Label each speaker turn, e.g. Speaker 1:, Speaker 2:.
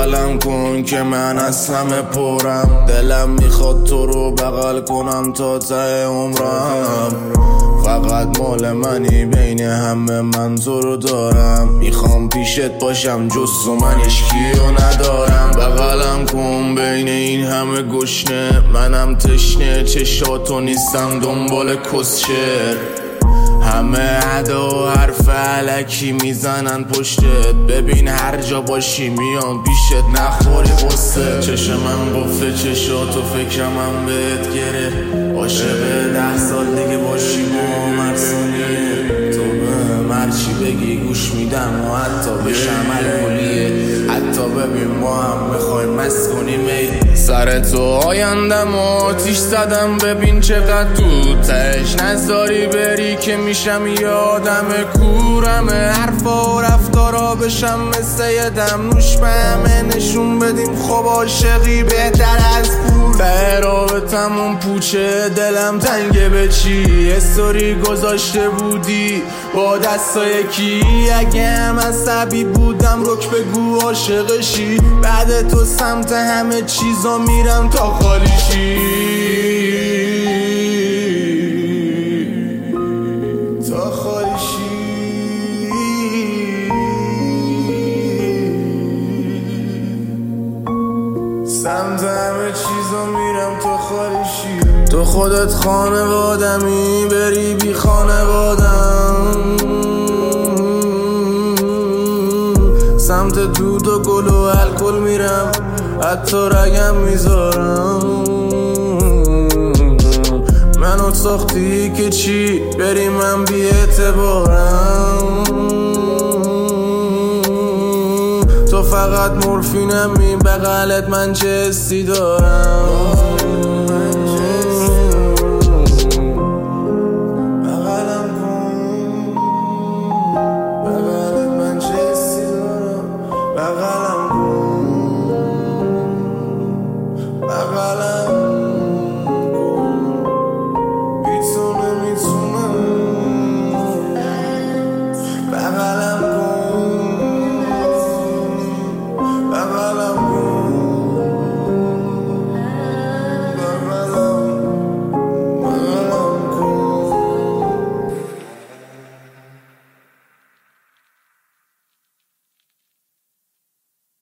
Speaker 1: بغلم کن که من از همه پرم. دلم میخواد تو رو بغل کنم تا ته عمرم. فقط مال منی بین همه من تو رو دارم. میخوام پیشت باشم جز تو من اشکیو ندارم. بغلم کن بین این همه گشنه منم تشنه. چشاتو نیستم دنبال کسشر. همه عدا و حرف علکی میزنن پشتت. ببین هر جا باشی میان پیشت نخوری قصه. چشم من گفته چشاتو فکرم هم بهت گره. عاشق 10 سال دیگه باشی با مرسانیه. تو به مرچی بگی گوش میدم و حتی بشم الکلیه. حتی ببین ما هم میخوایم مست کنیم. سر تو آیندم آتیش زدم ببین چقدر تو تش. نذاری بری که میشم یادم کورم. حرفا و رفتارا بشم مثل یه دم نوش به همه نشون بدیم. خب عاشقی بهتر از پول. به رابطمون پوچه دلم تنگه به چی. استوری گذاشته بودی با دستای کی. اگه هم عصبی بودم رک بگو عاشقشی. بعد تو سمت همه چیزا میرم تا خالی شی. تا خالی شی. سمت همه چیزا میرم تا خالی شی. تو خودت خانوادمی بری بی خانوادم. سمت دود و گل و الکل میرم حتی رگم میذارم. منو ساختی که چی بری من بی اعتبارم. تو فقط مورفینمی بغلت من چه حسی دارم.